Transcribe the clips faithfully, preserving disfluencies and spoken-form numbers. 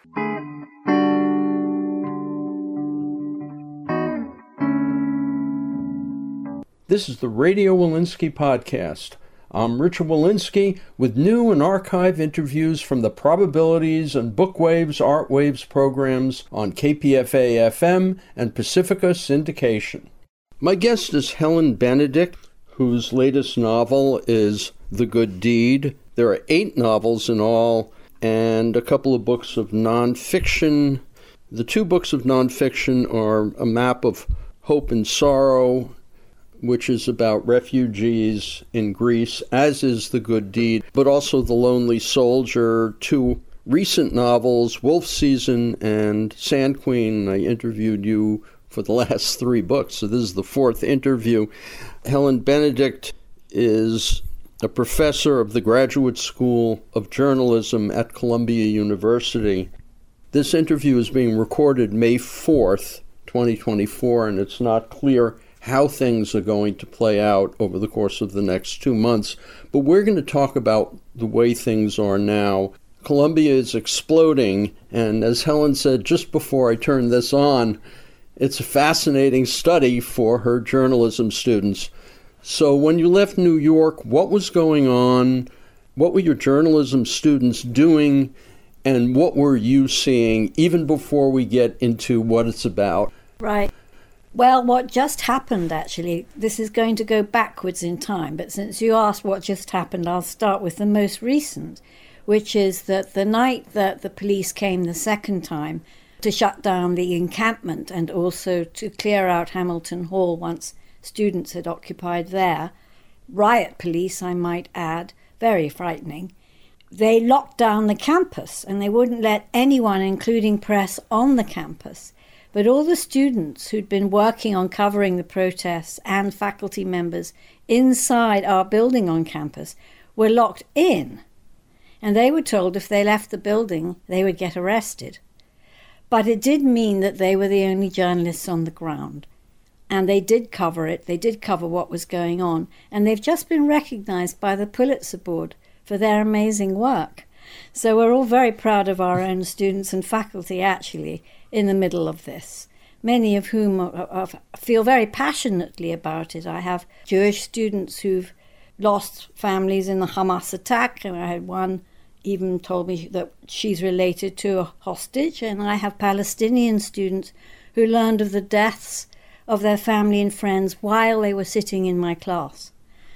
This is the Radio Walensky Podcast. I'm Richard Walensky with new and archive interviews from the Probabilities and Bookwaves Art Waves programs on K P F A F M and Pacifica Syndication. My guest is Helen Benedict, whose latest novel is The Good Deed. There are eight novels in all and a couple of books of nonfiction. The two books of nonfiction are A Map of Hope and Sorrow, which is about refugees in Greece, as is The Good Deed, but also The Lonely Soldier, two recent novels, Wolf Season and Sand Queen. I interviewed you for the last three books, so this is the fourth interview. Helen Benedict is a professor of the Graduate School of Journalism at Columbia University. This interview is being recorded May fourth, twenty twenty-four, and it's not clear how things are going to play out over the course of the next two months. But we're going to talk about the way things are now. Columbia is exploding, and as Helen said just before I turned this on, it's a fascinating study for her journalism students. So when you left New York, what was going on? What were your journalism students doing? And what were you seeing, even before we get into what it's about? Right. Well, what just happened, actually, this is going to go backwards in time, but since you asked what just happened, I'll start with the most recent, which is that the night that the police came the second time to shut down the encampment and also to clear out Hamilton Hall once students had occupied there, riot police, I might add, very frightening, they locked down the campus and they wouldn't let anyone, including press, on the campus. But all the students who'd been working on covering the protests and faculty members inside our building on campus were locked in. And they were told if they left the building, they would get arrested. But it did mean that they were the only journalists on the ground. And they did cover it. They did cover what was going on. And they've just been recognized by the Pulitzer Board for their amazing work. So we're all very proud of our own students and faculty, actually, in the middle of this, many of whom are, are, feel very passionately about it. I have Jewish students who've lost families in the Hamas attack, and I had one even told me that she's related to a hostage, and I have Palestinian students who learned of the deaths of their family and friends while they were sitting in my class.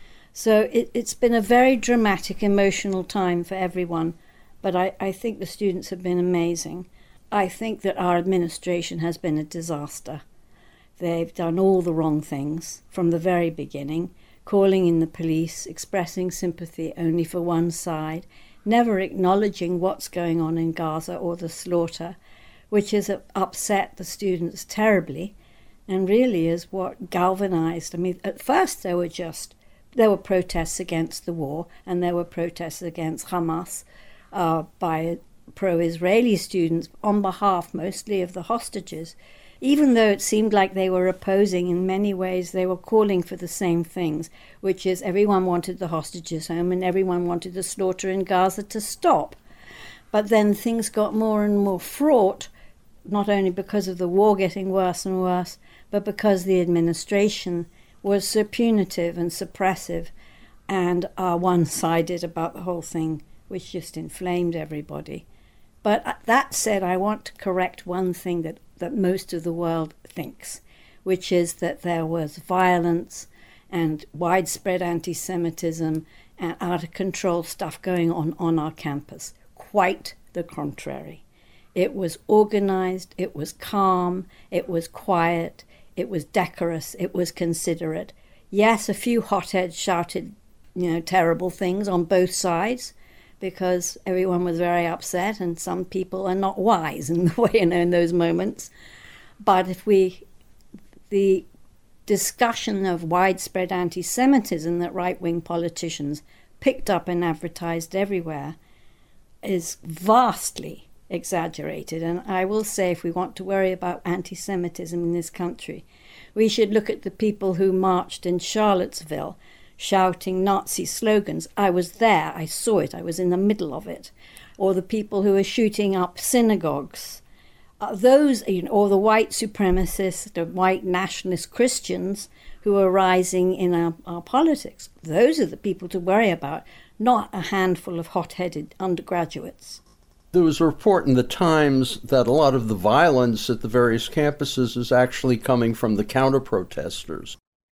So it, it's been a very dramatic, emotional time for everyone, but I, I think the students have been amazing. I think that our administration has been a disaster. They've done all the wrong things from the very beginning, calling in the police, expressing sympathy only for one side, never acknowledging what's going on in Gaza or the slaughter, which has upset the students terribly and really is what galvanized. I mean, at first there were just, there were protests against the war and there were protests against Hamas uh, by pro-Israeli students on behalf mostly of the hostages. Even though it seemed like they were opposing, in many ways they were calling for the same things, which is everyone wanted the hostages home and everyone wanted the slaughter in Gaza to stop. But then things got more and more fraught, not only because of the war getting worse and worse, but because the administration was so punitive and suppressive and uh, one-sided about the whole thing, which just inflamed everybody. But that said, I want to correct one thing that, that most of the world thinks, which is that there was violence and widespread anti-Semitism and out-of-control stuff going on on our campus. Quite the contrary. It was organized, it was calm, it was quiet, it was decorous, it was considerate. Yes, a few hotheads shouted, you know, terrible things on both sides, because everyone was very upset and some people are not wise in the way, you know, in those moments. But if we, the discussion of widespread anti-Semitism that right-wing politicians picked up and advertised everywhere is vastly exaggerated. And I will say, if we want to worry about anti-Semitism in this country, we should look at the people who marched in Charlottesville shouting Nazi slogans. I was there, I saw it, I was in the middle of it. or the people who were shooting up synagogues. Uh, those, you know, or the white supremacists, the white nationalist Christians who are rising in our, our politics. Those are the people to worry about, not a handful of hot-headed undergraduates. There was a report in the Times that a lot of the violence at the various campuses is actually coming from the counter-protesters.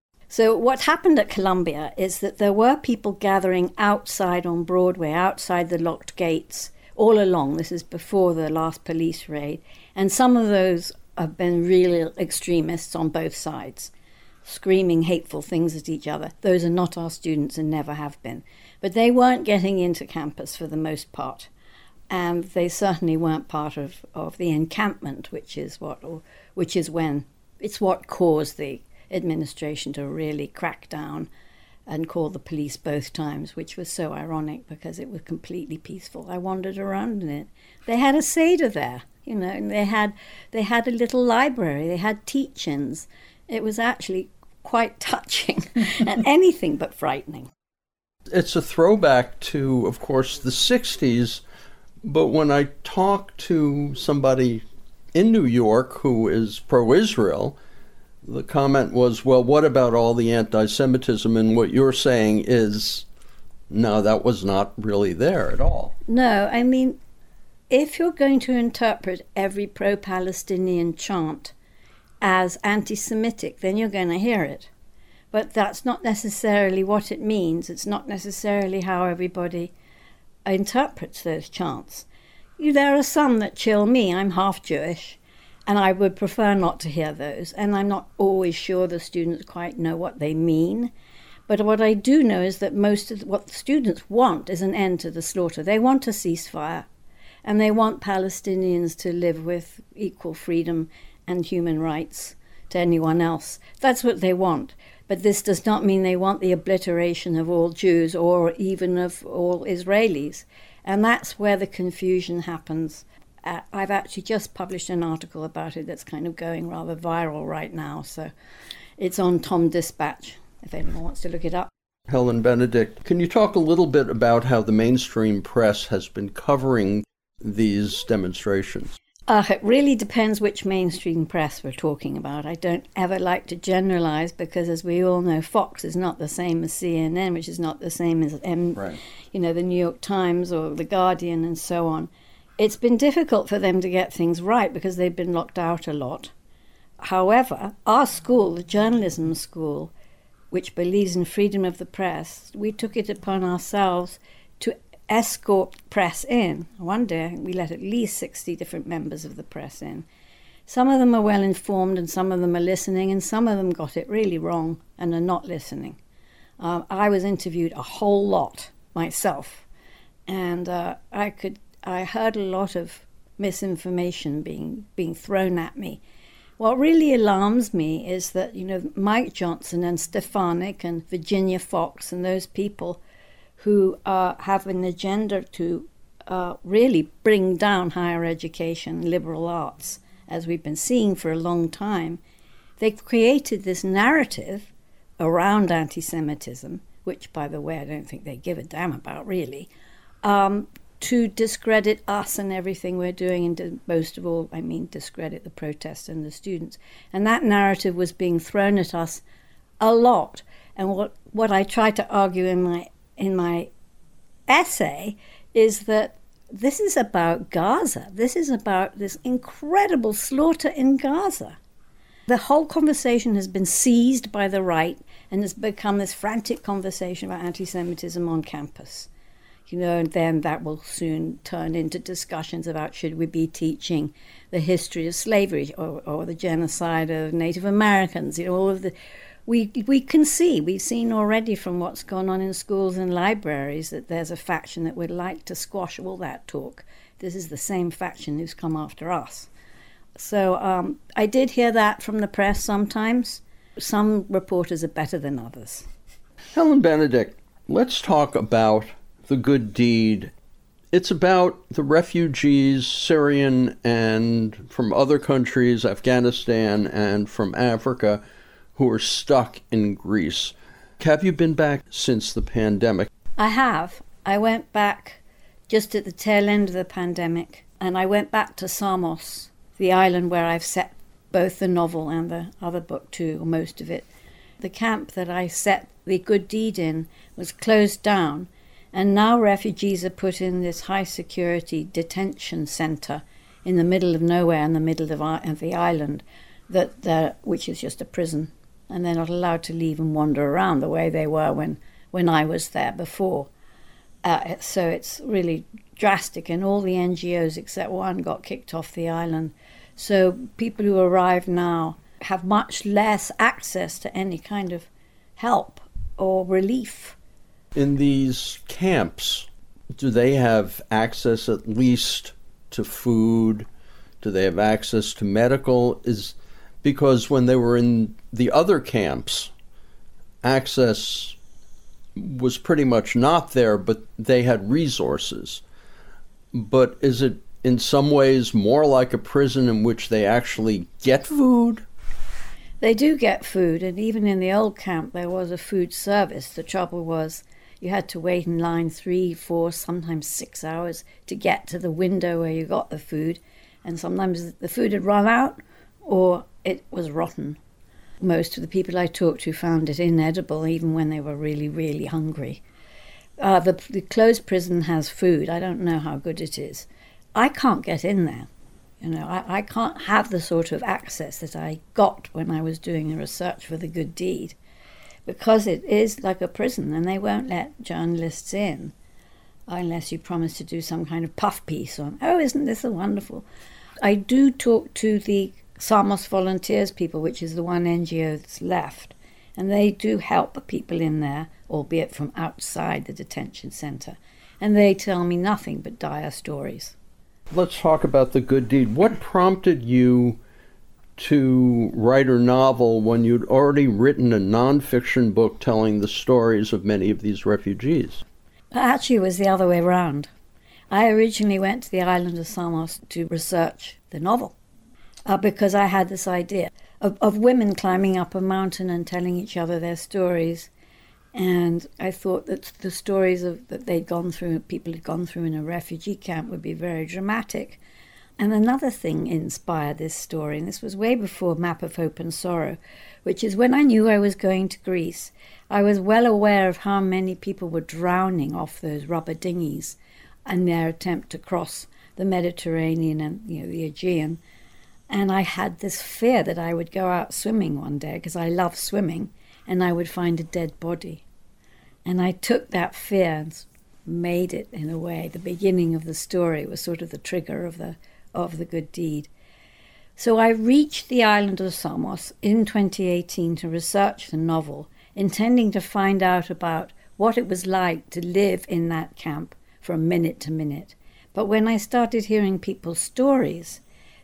So what happened at Columbia is that there were people gathering outside on Broadway, outside the locked gates, all along. This is before the last police raid. And some of those have been real extremists on both sides, screaming hateful things at each other. Those are not our students and never have been. But they weren't getting into campus for the most part. And they certainly weren't part of, of the encampment, which is what, or, which is when, it's what caused the administration to really crack down and call the police both times, which was so ironic because it was completely peaceful. I wandered around in it. They had a Seder there, you know, and they had they had a little library, they had teach-ins. It was actually quite touching and anything but frightening. It's a throwback to, of course, the sixties, but when I talk to somebody in New York who is pro-Israel, the comment was, well, what about all the anti-Semitism? And what you're saying is, no, that was not really there at all. No, I mean, if you're going to interpret every pro-Palestinian chant as anti-Semitic, then you're going to hear it. But that's not necessarily what it means. It's not necessarily how everybody interprets those chants. You, there are some that chill me. I'm half Jewish, and I would prefer not to hear those. And I'm not always sure the students quite know what they mean. But what I do know is that most of the, what the students want is an end to the slaughter. They want a ceasefire, and they want Palestinians to live with equal freedom and human rights to anyone else. That's what they want. But this does not mean they want the obliteration of all Jews or even of all Israelis. And that's where the confusion happens. Uh, I've actually just published an article about it that's kind of going rather viral right now. So it's on Tom Dispatch, if anyone wants to look it up. Helen Benedict, can you talk a little bit about how the mainstream press has been covering these demonstrations? Uh, it really depends which mainstream press we're talking about. I don't ever like to generalize because, as we all know, Fox is not the same as C N N, which is not the same as M- right. you know, the New York Times or the Guardian and so on. It's been difficult for them to get things right because they've been locked out a lot. However, our school, the journalism school, which believes in freedom of the press, we took it upon ourselves to escort press in. One day we let at least sixty different members of the press in. Some of them are well informed and some of them are listening, and some of them got it really wrong and are not listening. Uh, I was interviewed a whole lot myself, and uh, I could I heard a lot of misinformation being being thrown at me. What really alarms me is that, you know, Mike Johnson and Stefanik and Virginia Fox and those people who uh, have an agenda to uh, really bring down higher education, liberal arts, as we've been seeing for a long time, they've created this narrative around anti-Semitism, which, by the way, I don't think they give a damn about, really, um, to discredit us and everything we're doing, and to, most of all, I mean, discredit the protests and the students. And that narrative was being thrown at us a lot. And what, what I try to argue in my in my essay is that this is about Gaza. This is about this incredible slaughter in Gaza. The whole conversation has been seized by the right and has become this frantic conversation about anti-Semitism on campus. You know, and then that will soon turn into discussions about should we be teaching the history of slavery or, or the genocide of Native Americans, you know, all of the... We we can see, we've seen already from what's gone on in schools and libraries that there's a faction that would like to squash all that talk. This is the same faction who's come after us. So um, I did hear that from the press sometimes. Some reporters are better than others. Helen Benedict, let's talk about the good deed. It's about the refugees, Syrian and from other countries, Afghanistan and from Africa, who are stuck in Greece. Have you been back since the pandemic? I have. I went back just at the tail end of the pandemic. And I went back to Samos, the island where I've set both the novel and the other book too, or most of it. The camp that I set The Good Deed in was closed down, and now refugees are put in this high-security detention centre in the middle of nowhere, in the middle of, of the island, that which is just a prison. And they're not allowed to leave and wander around the way they were when, when I was there before. Uh, so it's really drastic, and all the N G Os except one got kicked off the island. So people who arrive now have much less access to any kind of help or relief. In these camps, do they have access at least to food? Do they have access to medical? Is because when they were in the other camps, access was pretty much not there, but they had resources. But is it in some ways more like a prison in which they actually get food? They do get food, and even in the old camp there was a food service. The trouble was you had to wait in line three, four, sometimes six hours to get to the window where you got the food, and sometimes the food had run out or it was rotten. Most of the people I talked to found it inedible even when they were really, really hungry. Uh, the, the closed prison has food. I don't know how good it is. I can't get in there. You know, I, I can't have the sort of access that I got when I was doing the research for The Good Deed, because it is like a prison and they won't let journalists in unless you promise to do some kind of puff piece on, oh, isn't this a wonderful... I do talk to the Samos Volunteers people, which is the one N G O that's left, and they do help the people in there, albeit from outside the detention centre, and they tell me nothing but dire stories. Let's talk about The Good Deed. What prompted you to write a novel when you'd already written a nonfiction book telling the stories of many of these refugees? Actually, it was the other way around. I originally went to the island of Samos to research the novel uh, because I had this idea of, of women climbing up a mountain and telling each other their stories. And I thought that the stories of, that they'd gone through, people had gone through in a refugee camp would be very dramatic. And another thing inspired this story, and this was way before Map of Hope and Sorrow, which is when I knew I was going to Greece, I was well aware of how many people were drowning off those rubber dinghies in their attempt to cross the Mediterranean and you know the Aegean. And I had this fear that I would go out swimming one day, because I love swimming, and I would find a dead body. And I took that fear and made it, in a way, the beginning of the story. It was sort of the trigger of the of the Good Deed. So I reached the island of Samos in twenty eighteen to research the novel, intending to find out about what it was like to live in that camp from minute to minute. But when I started hearing people's stories,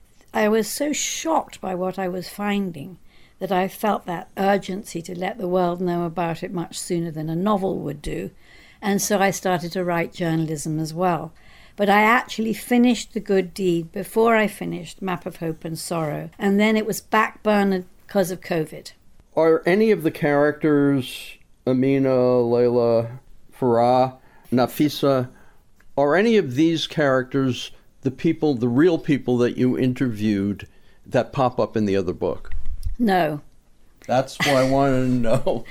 I was so shocked by what I was finding that I felt that urgency to let the world know about it much sooner than a novel would do. And so I started to write journalism as well. But I actually finished The Good Deed before I finished Map of Hope and Sorrow. And then it was backburnered because of COVID. Are any of the characters, Amina, Layla, Farah, Nafisa, are any of these characters the people, the real people that you interviewed that pop up in the other book? No. That's what I wanted to know.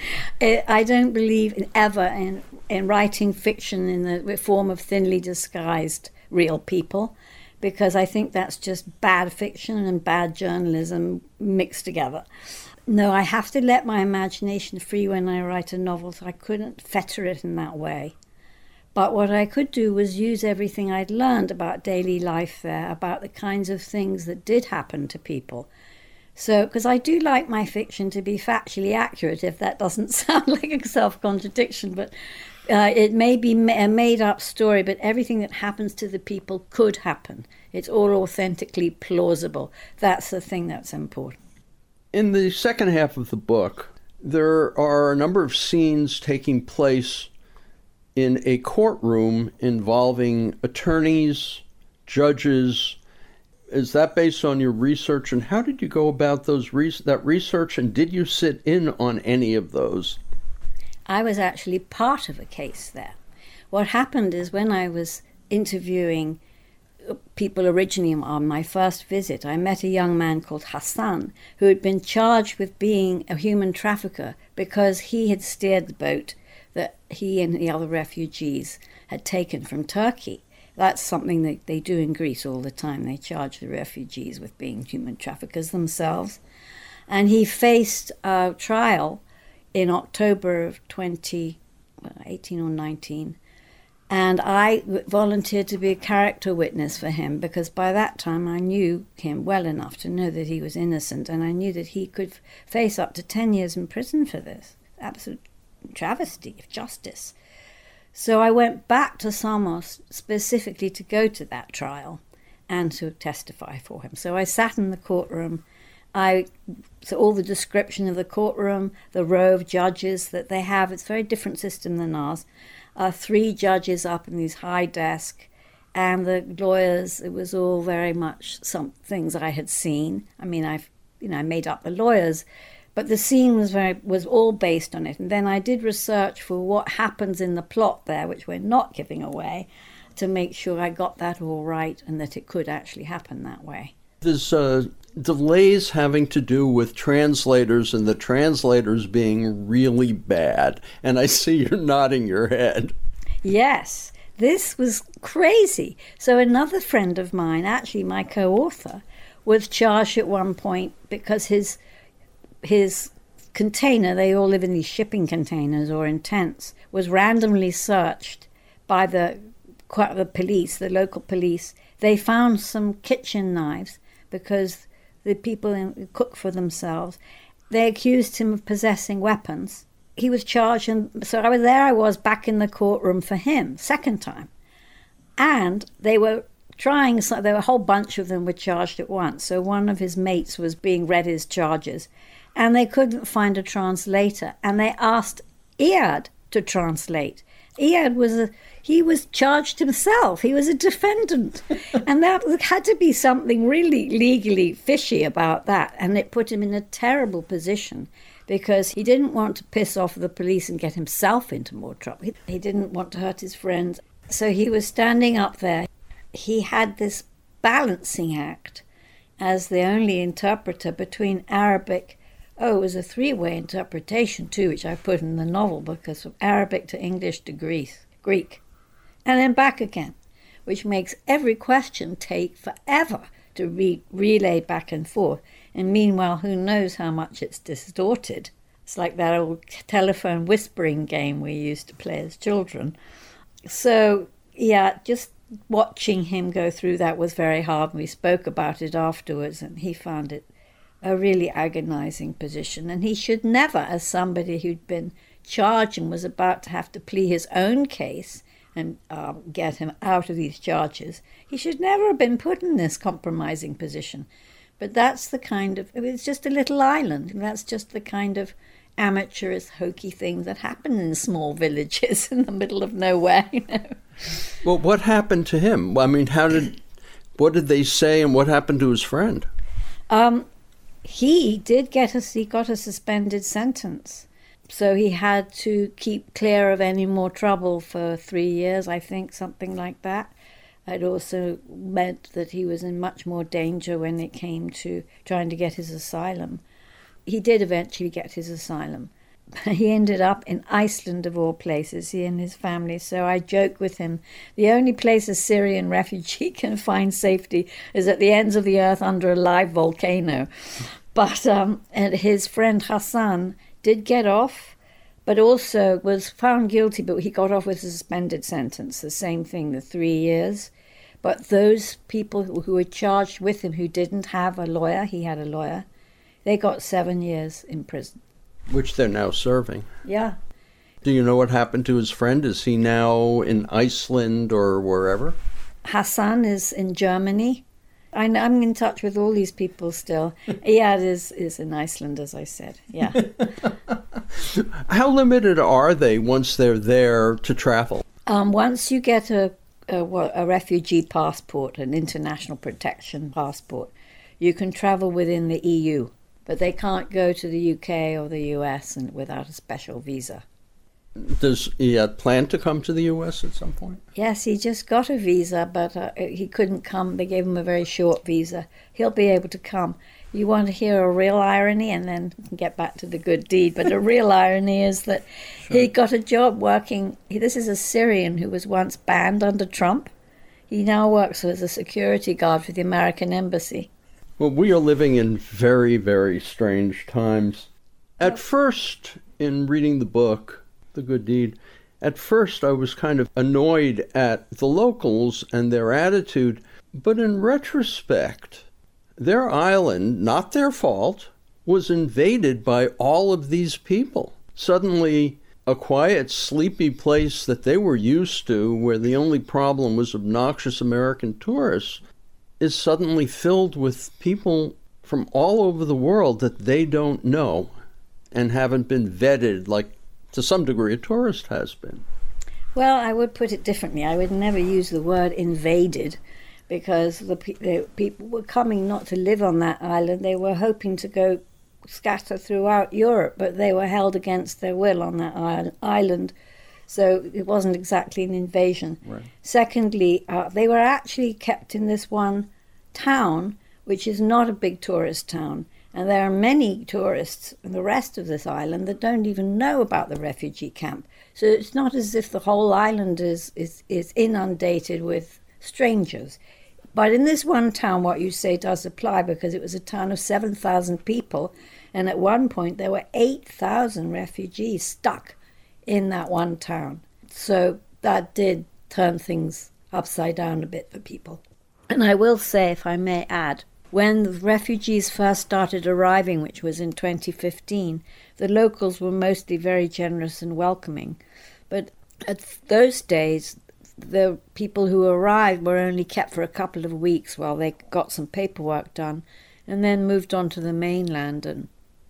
I don't believe in, ever in, in writing fiction in the form of thinly disguised real people, because I think that's just bad fiction and bad journalism mixed together. No, I have to let my imagination free when I write a novel, so I couldn't fetter it in that way. But what I could do was use everything I'd learned about daily life there, about the kinds of things that did happen to people. So, because I do like my fiction to be factually accurate, if that doesn't sound like a self-contradiction, but uh, it may be a made-up story, but everything that happens to the people could happen. It's all authentically plausible. That's the thing that's important. In the second half of the book, there are a number of scenes taking place in a courtroom involving attorneys, judges. Is that based on your research, and how did you go about those re- that research, and did you sit in on any of those? I was actually part of a case there. What happened is when I was interviewing people originally on my first visit, I met a young man called Hassan who had been charged with being a human trafficker because he had steered the boat that he and the other refugees had taken from Turkey. That's something that they do in Greece all the time. They charge the refugees with being human traffickers themselves. And he faced a trial in October of twenty eighteen or nineteen. And I volunteered to be a character witness for him because by that time I knew him well enough to know that he was innocent, and I knew that he could face up to ten years in prison for this. Absolute travesty of justice. So I went back to Samos specifically to go to that trial and to testify for him. So I sat in the courtroom. I so all the description of the courtroom, the row of judges that they have, it's a very different system than ours. Uh, three judges up in these high desk, and the lawyers, it was all very much some things I had seen. I mean, I've, you know, I made up the lawyers, but the scene was very was all based on it. And then I did research for what happens in the plot there, which we're not giving away, to make sure I got that all right and that it could actually happen that way. There's uh, delays having to do with translators and the translators being really bad. And I see you're nodding your head. Yes, this was crazy. So another friend of mine, actually my co-author, was charged at one point because his his container, they all live in these shipping containers or in tents, was randomly searched by the, the police, the local police. They found some kitchen knives because the people in, cook for themselves. They accused him of possessing weapons. He was charged, and so I was there. I was back in the courtroom for him, second time. And they were trying, so there were a whole bunch of them were charged at once. So one of his mates was being read his charges, and they couldn't find a translator. And they asked Iyad to translate. Iyad was a, he was charged himself. He was a defendant. And that had to be something really legally fishy about that. And it put him in a terrible position because he didn't want to piss off the police and get himself into more trouble. He, he didn't want to hurt his friends. So he was standing up there. He had this balancing act as the only interpreter between Arabic. Oh, it was a three-way interpretation, too, which I put in the novel, because from Arabic to English to Greece, Greek, and then back again, which makes every question take forever to re- relay back and forth. And meanwhile, who knows how much it's distorted. It's like that old telephone whispering game we used to play as children. So, yeah, just watching him go through that was very hard. We spoke about it afterwards, and he found it a really agonizing position. And he should never, as somebody who'd been charged and was about to have to plead his own case and um, get him out of these charges, he should never have been put in this compromising position. But that's the kind of, it's just a little island, and that's just the kind of amateurish, hokey thing that happen in small villages in the middle of nowhere, you know. Well, what happened to him? I mean, how did, what did they say, and what happened to his friend? Um, he did get a, he got a suspended sentence. So he had to keep clear of any more trouble for three years, I think, something like that. It also meant that he was in much more danger when it came to trying to get his asylum. He did eventually get his asylum. He ended up in Iceland, of all places, he and his family. So I joke with him, the only place a Syrian refugee can find safety is at the ends of the earth under a live volcano. But um, and his friend Hassan did get off, but also was found guilty, but he got off with a suspended sentence, the same thing, the three years. But those people who, who were charged with him who didn't have a lawyer, he had a lawyer, they got seven years in prison. Which they're now serving. Yeah. Do you know what happened to his friend? Is he now in Iceland or wherever? Hassan is in Germany. I, I'm in touch with all these people still. Iyad is, is in Iceland, as I said. Yeah. How limited are they once they're there to travel? Um, once you get a, a, a refugee passport, an international protection passport, you can travel within the E U. But they can't go to the U K or the U S and without a special visa. Does he uh, plan to come to the U S at some point? Yes, he just got a visa, but uh, he couldn't come. They gave him a very short visa. He'll be able to come. You want to hear a real irony, and then we can get back to the good deed. But a real irony is that sure. he got a job working. This is a Syrian who was once banned under Trump. He now works as a security guard for the American embassy. Well, we are living in very, very strange times. At first, in reading the book, The Good Deed, at first I was kind of annoyed at the locals and their attitude. But in retrospect, their island, not their fault, was invaded by all of these people. Suddenly, a quiet, sleepy place that they were used to, where the only problem was obnoxious American tourists, is suddenly filled with people from all over the world that they don't know and haven't been vetted like, to some degree, a tourist has been. Well, I would put it differently. I would never use the word invaded, because the, pe- the people were coming not to live on that island. They were hoping to go scatter throughout Europe, but they were held against their will on that island. So it wasn't exactly an invasion. Right. Secondly, uh, they were actually kept in this one town, which is not a big tourist town. And there are many tourists in the rest of this island that don't even know about the refugee camp. So it's not as if the whole island is, is, is inundated with strangers. But in this one town, what you say does apply, because it was a town of seven thousand people, and at one point there were eight thousand refugees stuck in that one town. So that did turn things upside down a bit for people. And I will say, if I may add, when the refugees first started arriving, which was in twenty fifteen, the locals were mostly very generous and welcoming. But at those days, the people who arrived were only kept for a couple of weeks while they got some paperwork done, and then moved on to the mainland. And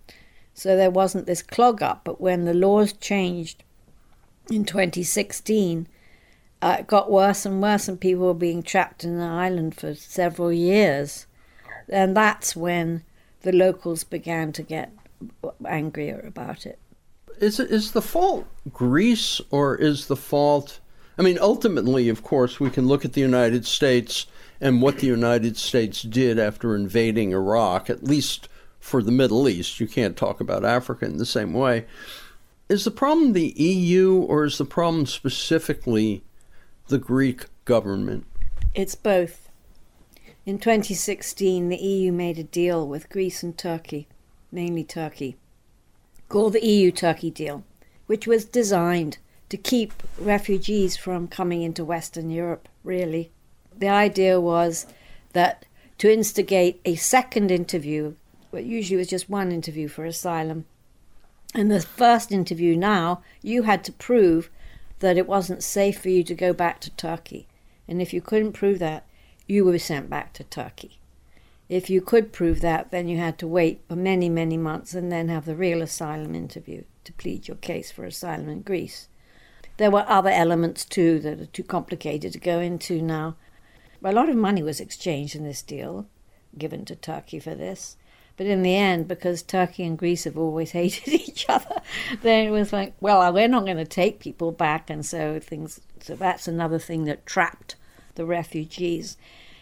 so there wasn't this clog up. But when the laws changed in twenty sixteen, uh, it got worse and worse, and people were being trapped in the island for several years. And that's when the locals began to get angrier about it. Is it, is the fault Greece, or is the fault... I mean, ultimately, of course, we can look at the United States and what the United States did after invading Iraq, at least for the Middle East. You can't talk about Africa in the same way. Is the problem the E U, or is the problem specifically the Greek government? It's both. In twenty sixteen, the E U made a deal with Greece and Turkey, mainly Turkey, called the E U-Turkey deal, which was designed to keep refugees from coming into Western Europe, really. The idea was that to instigate a second interview, what usually was just one interview for asylum, in the first interview now, you had to prove that it wasn't safe for you to go back to Turkey. And if you couldn't prove that, you were sent back to Turkey. If you could prove that, then you had to wait for many, many months and then have the real asylum interview to plead your case for asylum in Greece. There were other elements too that are too complicated to go into now. A lot of money was exchanged in this deal, given to Turkey for this. But in the end, because Turkey and Greece have always hated each other, then it was like, well, we're not going to take people back. And so things. So that's another thing that trapped the refugees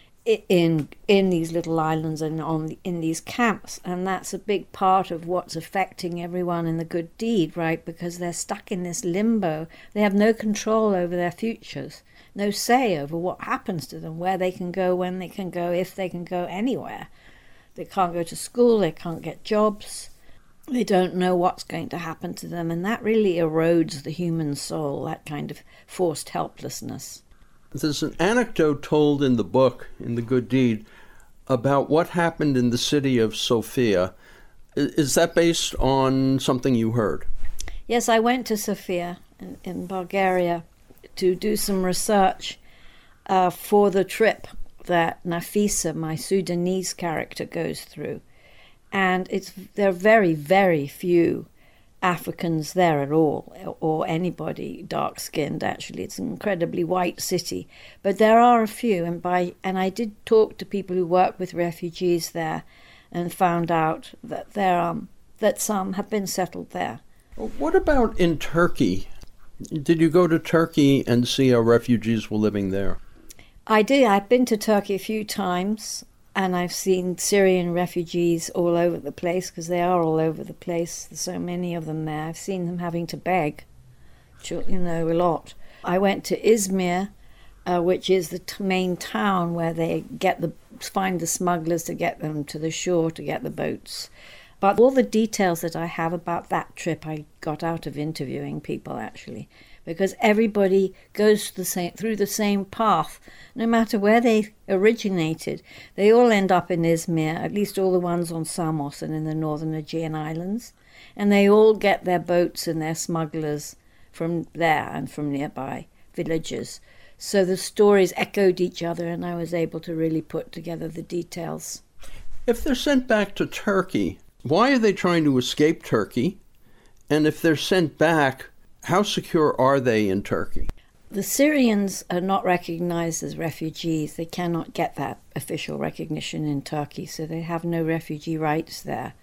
in in these little islands and on in these camps. And that's a big part of what's affecting everyone in the good deed, right? Because they're stuck in this limbo. They have no control over their futures, no say over what happens to them, where they can go, when they can go, if they can go anywhere. They can't go to school, they can't get jobs, they don't know what's going to happen to them, and that really erodes the human soul, that kind of forced helplessness. There's an anecdote told in the book, in The Good Deed, about what happened in the city of Sofia. Is that based on something you heard? Yes, I went to Sofia in, in Bulgaria to do some research uh, for the trip that Nafisa, my Sudanese character, goes through. And it's there are very, very few Africans there at all, or anybody dark-skinned, actually. It's an incredibly white city. But there are a few, and by and I did talk to people who work with refugees there and found out that there um that some have been settled there. What about in Turkey? Did you go to Turkey and see how refugees were living there? I did. I've been to Turkey a few times, and I've seen Syrian refugees all over the place, because they are all over the place. There's so many of them there. I've seen them having to beg, you know, a lot. I went to Izmir, uh, which is the t- main town where they get the find the smugglers to get them to the shore, to get the boats. But all the details that I have about that trip I got out of interviewing people, actually, because everybody goes the same, through the same path, no matter where they originated. They all end up in Izmir, at least all the ones on Samos and in the northern Aegean Islands, and they all get their boats and their smugglers from there and from nearby villages. So the stories echoed each other, and I was able to really put together the details. If they're sent back to Turkey, why are they trying to escape Turkey? And if they're sent back, how secure are they in Turkey? The Syrians are not recognized as refugees. They cannot get that official recognition in Turkey, so they have no refugee rights there.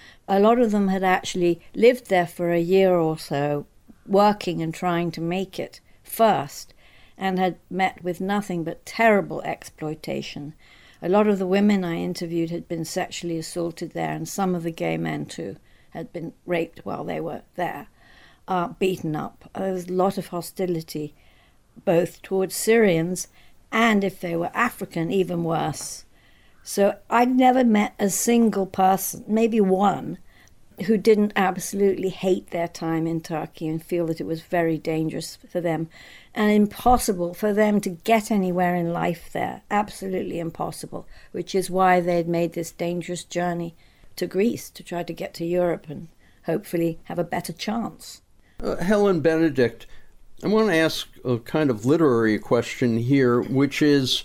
A lot of them had actually lived there for a year or so, working and trying to make it first, and had met with nothing but terrible exploitation. A lot of the women I interviewed had been sexually assaulted there, and some of the gay men too had been raped while they were there, uh, beaten up. There was a lot of hostility, both towards Syrians and, if they were African, even worse. So I'd never met a single person, maybe one, who didn't absolutely hate their time in Turkey and feel that it was very dangerous for them and impossible for them to get anywhere in life there. Absolutely impossible, which is why they'd made this dangerous journey to Greece to try to get to Europe and hopefully have a better chance. Uh, Helen Benedict, I want to ask a kind of literary question here, which is,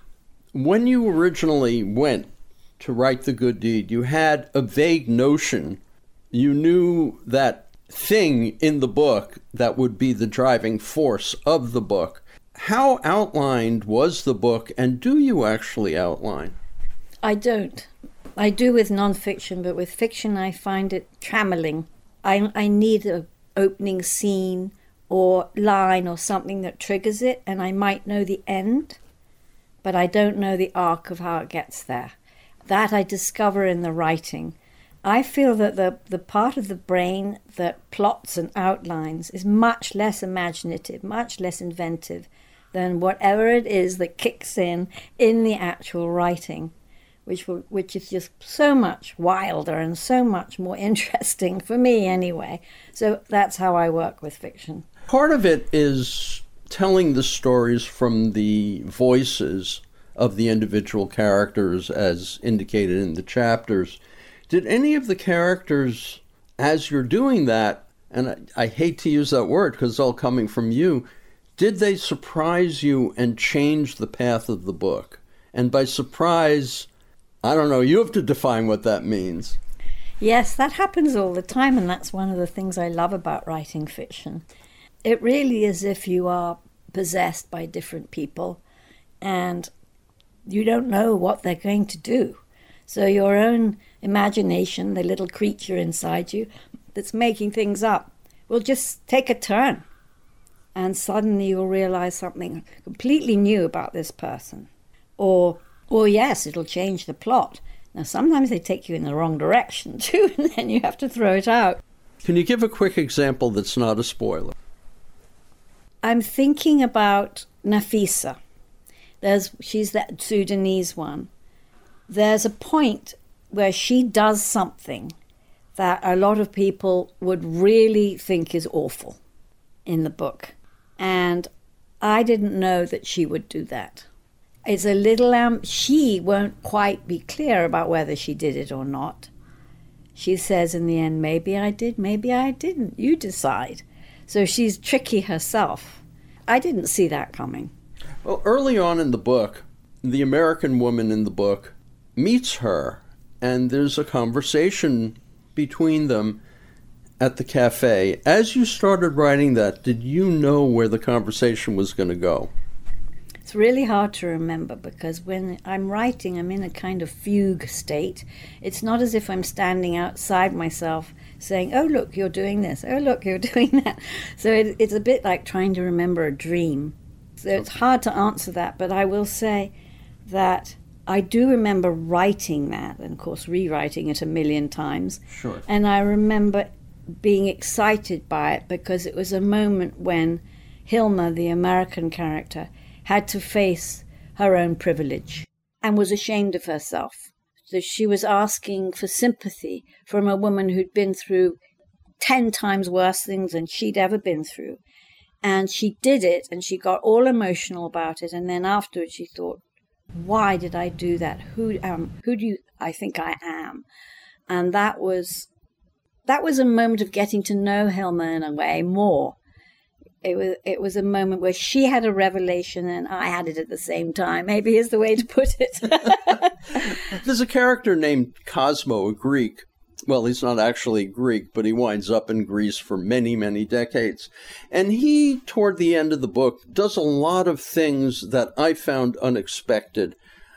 when you originally went to write The Good Deed, you had a vague notion. You knew that thing in the book that would be the driving force of the book. How outlined was the book, and do you actually outline? I don't. I do with nonfiction, but with fiction I find it trammeling. I, I need an opening scene or line or something that triggers it, and I might know the end, but I don't know the arc of how it gets there. That I discover in the writing. I feel that the, the part of the brain that plots and outlines is much less imaginative, much less inventive than whatever it is that kicks in in the actual writing, which will, which is just so much wilder and so much more interesting, for me anyway. So that's how I work with fiction. Part of it is telling the stories from the voices of the individual characters, as indicated in the chapters. Did any of the characters, as you're doing that, and I, I hate to use that word because it's all coming from you, did they surprise you and change the path of the book? And by surprise, I don't know, you have to define what that means. Yes, that happens all the time, and that's one of the things I love about writing fiction. It really is as if you are possessed by different people, and you don't know what they're going to do. So your own imagination, the little creature inside you that's making things up, will just take a turn. And suddenly you'll realize something completely new about this person. Or, or yes, it'll change the plot. Now, sometimes they take you in the wrong direction too, and then you have to throw it out. Can you give a quick example that's not a spoiler? I'm thinking about Nafisa. There's, she's that Sudanese one. There's a point where she does something that a lot of people would really think is awful in the book. And I didn't know that she would do that. It's a little, um, she won't quite be clear about whether she did it or not. She says in the end, maybe I did, maybe I didn't. You decide. So she's tricky herself. I didn't see that coming. Well, early on in the book, the American woman in the book meets her, and there's a conversation between them at the cafe. As you started writing that, did you know where the conversation was going to go? It's really hard to remember because when I'm writing, I'm in a kind of fugue state. It's not as if I'm standing outside myself saying, oh, look, you're doing this. Oh, look, you're doing that. So it, it's a bit like trying to remember a dream. So it's hard to answer that, but I will say that I do remember writing that and, of course, rewriting it a million times. Sure. And I remember being excited by it because it was a moment when Hilma, the American character, had to face her own privilege and was ashamed of herself. So she was asking for sympathy from a woman who'd been through ten times worse things than she'd ever been through. And she did it, and she got all emotional about it. And then afterwards she thought, why did I do that? Who um, who do you, I think I am? And that was that was a moment of getting to know Hilma in a way more. It was it was a moment where she had a revelation and I had it at the same time. Maybe is the way to put it. There's a character named Cosmo, a Greek. Well, he's not actually Greek, but he winds up in Greece for many, many decades. And he, toward the end of the book, does a lot of things that I found unexpected.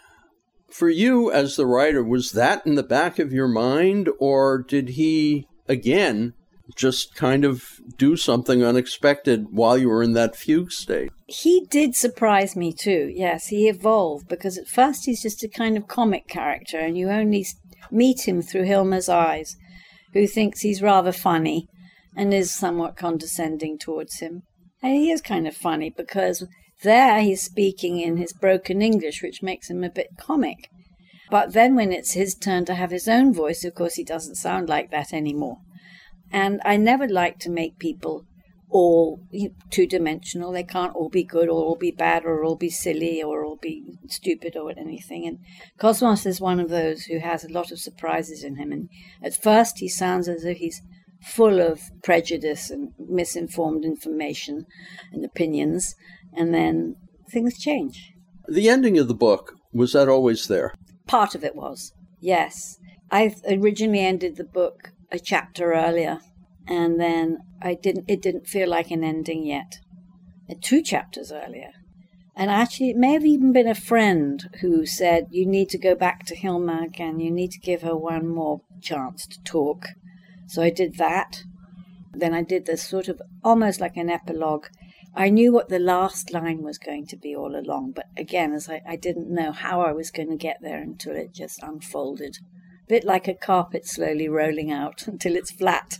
For you, as the writer, was that in the back of your mind, or did he, again, just kind of do something unexpected while you were in that fugue state? He did surprise me too, yes. He evolved, because at first he's just a kind of comic character, and you only meet him through Hilma's eyes, who thinks he's rather funny and is somewhat condescending towards him. And he is kind of funny, because there he's speaking in his broken English, which makes him a bit comic. But then when it's his turn to have his own voice, of course he doesn't sound like that anymore. And I never like to make people all two-dimensional. They can't all be good or all be bad or all be silly or all be stupid or anything. And Cosmos is one of those who has a lot of surprises in him. And at first he sounds as if he's full of prejudice and misinformed information and opinions. And then things change. The ending of the book, was that always there? Part of it was, yes. I originally ended the book a chapter earlier, and then I didn't. It didn't feel like an ending yet. Two chapters earlier, and actually, it may have even been a friend who said, "You need to go back to Hilma again. You need to give her one more chance to talk." So I did that. Then I did this sort of almost like an epilogue. I knew what the last line was going to be all along, but again, as I, I didn't know how I was going to get there until it just unfolded. A bit like a carpet slowly rolling out until it's flat.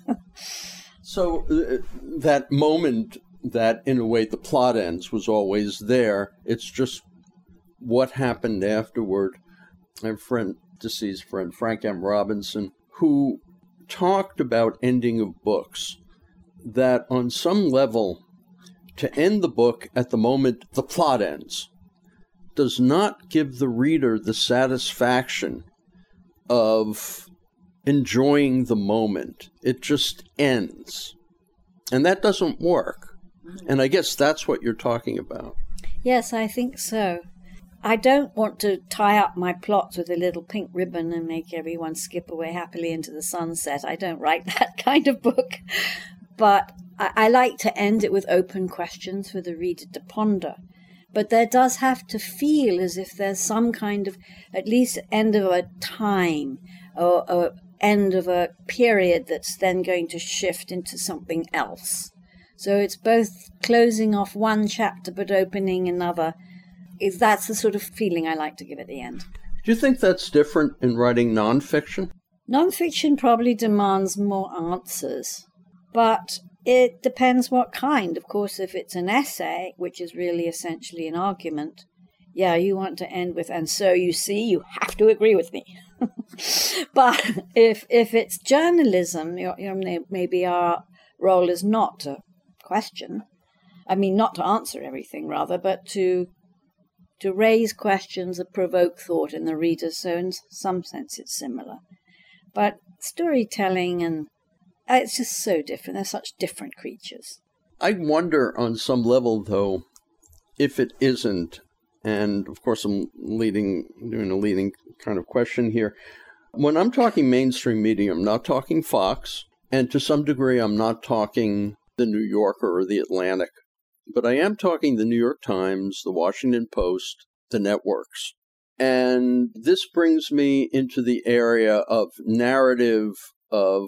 So uh, that moment that, in a way, the plot ends was always there. It's just what happened afterward. I have a friend, deceased friend, Frank M. Robinson, who talked about ending of books, that on some level, to end the book at the moment the plot ends does not give the reader the satisfaction of enjoying the moment. It just ends. And that doesn't work. And I guess that's what you're talking about. Yes, I think so. I don't want to tie up my plots with a little pink ribbon and make everyone skip away happily into the sunset. I don't write that kind of book. But I, I like to end it with open questions for the reader to ponder. But there does have to feel as if there's some kind of, at least end of a time, or, or end of a period that's then going to shift into something else. So it's both closing off one chapter but opening another. Is That's the sort of feeling I like to give at the end. Do you think that's different in writing nonfiction? Nonfiction probably demands more answers, but it depends what kind. Of course, if it's an essay, which is really essentially an argument, yeah, you want to end with, and so you see, you have to agree with me. But if if it's journalism, you know, maybe our role is not to question, I mean, not to answer everything, rather, but to to raise questions that provoke thought in the reader. So in some sense, it's similar. But storytelling and it's just so different. They're such different creatures. I wonder on some level, though, if it isn't, and of course I'm leading, doing a leading kind of question here. When I'm talking mainstream media, I'm not talking Fox, and to some degree I'm not talking the New Yorker or the Atlantic, but I am talking the New York Times, the Washington Post, the networks. And this brings me into the area of narrative of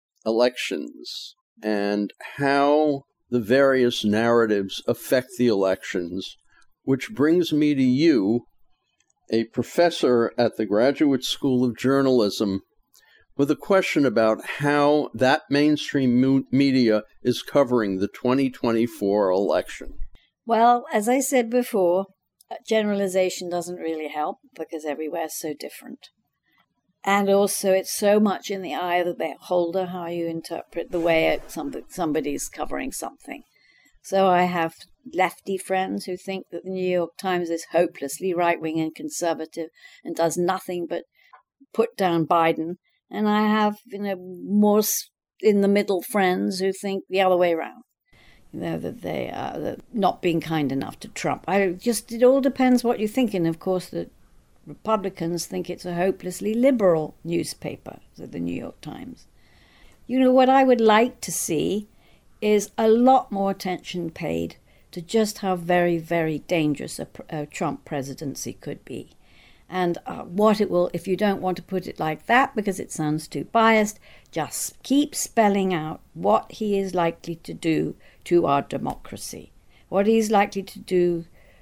elections and how the various narratives affect the elections, which brings me to you, a professor at the Graduate School of Journalism, with a question about how that mainstream media is covering the twenty twenty-four election. Well, as I said before, generalization doesn't really help because everywhere's so different. And also it's so much in the eye of the beholder how you interpret the way it, somebody's covering something. So I have lefty friends who think that the New York Times is hopelessly right-wing and conservative and does nothing but put down Biden. And I have, you know, more in-the-middle friends who think the other way around. You know, that they are not being kind enough to Trump. I just, it all depends what you're thinking. Of course, the Republicans think it's a hopelessly liberal newspaper, the New York Times. You know, what I would like to see is a lot more attention paid to just how very, very dangerous a, a Trump presidency could be. And uh, what it will, if you don't want to put it like that because it sounds too biased, just keep spelling out what he is likely to do to our democracy, what he's likely to do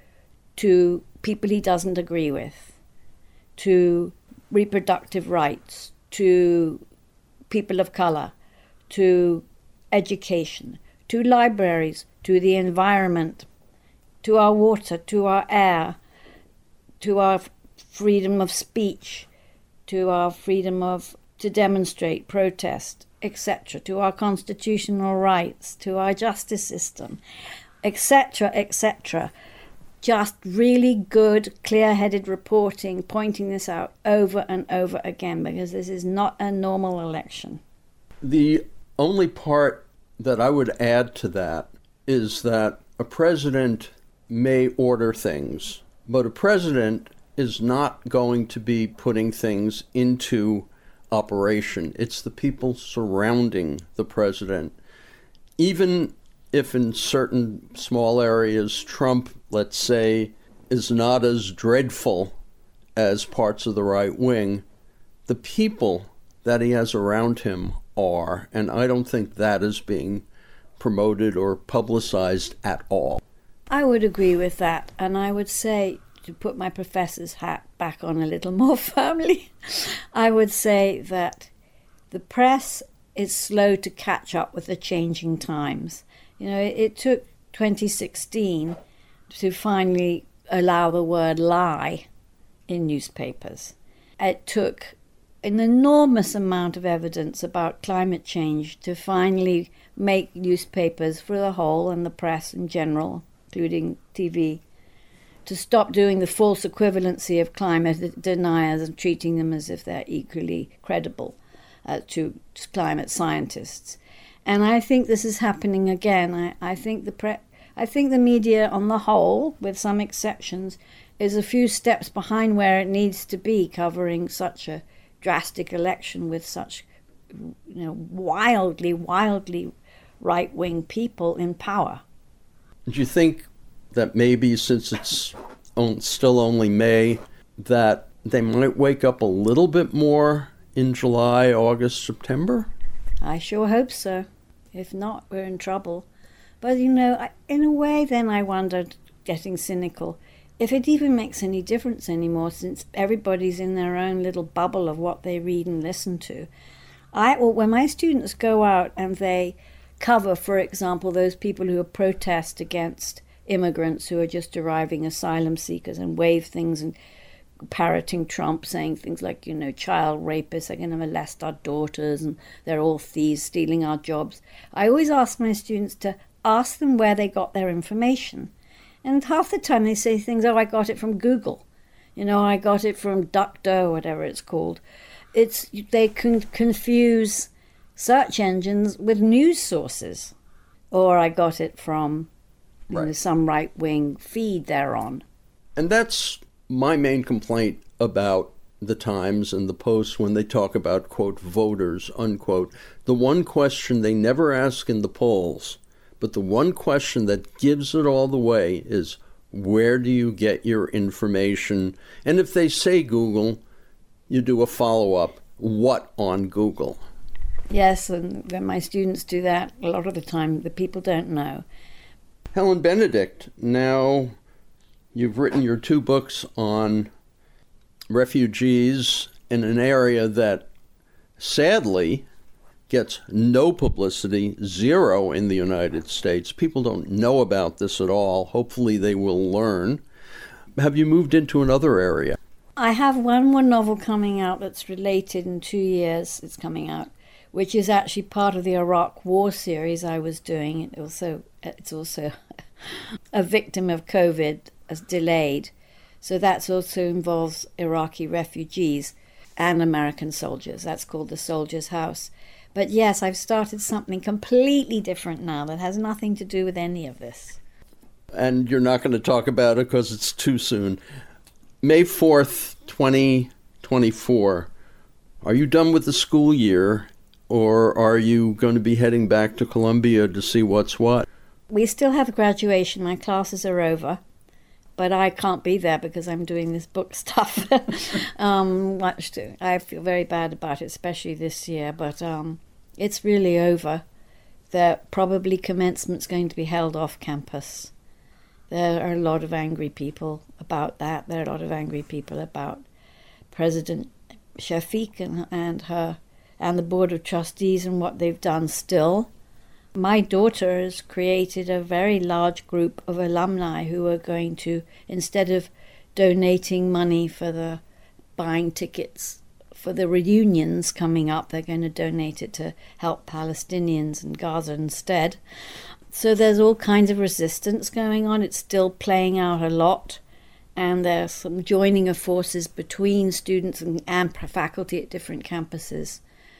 to people he doesn't agree with, to reproductive rights, to people of color, to education, to libraries, to the environment, to our water, to our air, to our freedom of speech, to our freedom of to demonstrate, protest, et cetera, to our constitutional rights, to our justice system, et cetera, et cetera. Just really good, clear-headed reporting, pointing this out over and over again, because this is not a normal election. The only part that I would add to that is that a president may order things, but a president is not going to be putting things into operation. It's the people surrounding the president. Even if in certain small areas Trump, let's say, is not as dreadful as parts of the right wing, the people that he has around him are, and I don't think that is being promoted or publicized at all. I would agree with that, and I would say, to put my professor's hat back on a little more firmly, I would say that the press is slow to catch up with the changing times. You know, it, it took twenty sixteen to finally allow the word lie in newspapers. It took an enormous amount of evidence about climate change to finally make newspapers for the whole and the press in general, including T V, to stop doing the false equivalency of climate deniers and treating them as if they're equally credible uh, to climate scientists. And I think this is happening again. I, I think the pre- I think the media on the whole, with some exceptions, is a few steps behind where it needs to be, covering such a drastic election with such, you know, wildly, wildly right-wing people in power. Do you think that maybe, since it's on, still only May, that they might wake up a little bit more in July, August, September? I sure hope so. If not, we're in trouble. But, you know, I, in a way, then I wondered, getting cynical, if it even makes any difference anymore, since everybody's in their own little bubble of what they read and listen to. I, well, when my students go out and they cover, for example, those people who protest against immigrants who are just arriving, asylum seekers, and wave things and parroting Trump, saying things like, you know, child rapists are going to molest our daughters and they're all thieves stealing our jobs. I always ask my students to ask them where they got their information. And half the time they say things, oh, I got it from Google. You know, I got it from DuckDuckGo, whatever it's called. It's they can confuse search engines with news sources. Or I got it from you right. know, some right-wing feed they're on. And that's my main complaint about the Times and the Post when they talk about, quote, voters, unquote. The one question they never ask in the polls, but the one question that gives it all away is, where do you get your information? And if they say Google, you do a follow-up. What on Google? Yes, and when my students do that, a lot of the time the people don't know. Helen Benedict, now you've written your two books on refugees in an area that sadly gets no publicity, zero in the United States. People don't know about this at all. Hopefully they will learn. Have you moved into another area? I have one more novel coming out that's related in two years. It's coming out, which is actually part of the Iraq War series I was doing. It also, it's also a victim of COVID, as delayed. So that also involves Iraqi refugees and American soldiers. That's called The Soldier's House. But yes, I've started something completely different now that has nothing to do with any of this. And you're not going to talk about it because it's too soon. May fourth, twenty twenty-four, are you done with the school year, or are you going to be heading back to Columbia to see what's what? We still have graduation. My classes are over, but I can't be there because I'm doing this book stuff. um, much to, I feel very bad about it, especially this year, but um, it's really over. There probably commencement's going to be held off campus. There are a lot of angry people about that. There are a lot of angry people about President Shafik and, and her and the Board of Trustees and what they've done still. My daughter has created a very large group of alumni who are going to, instead of donating money for the buying tickets for the reunions coming up, they're going to donate it to help Palestinians in Gaza instead. So there's all kinds of resistance going on. It's still playing out a lot. And there's some joining of forces between students and, and faculty at different campuses.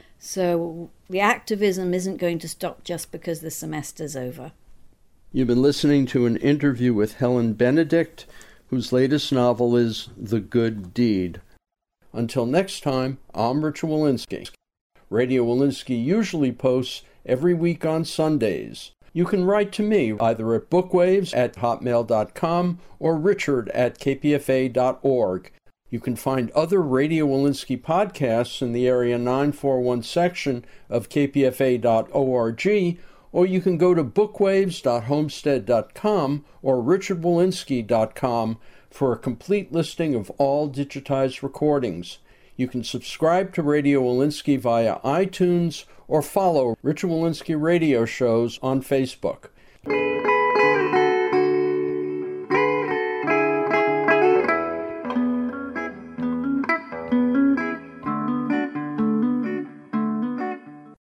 So the activism isn't going to stop just because the semester's over. You've been listening to an interview with Helen Benedict, whose latest novel is The Good Deed. Until next time, I'm Richard Wolinsky. Radio Wolinsky usually posts every week on Sundays. You can write to me either at bookwaves at hotmail dot com or richard at k p f a dot org. You can find other Radio Wolinsky podcasts in the Area nine forty-one section of k p f a dot org, or you can go to bookwaves dot homestead dot com or richard wolinsky dot com for a complete listing of all digitized recordings. You can subscribe to Radio Wolinsky via iTunes or follow Richard Wolinsky radio shows on Facebook.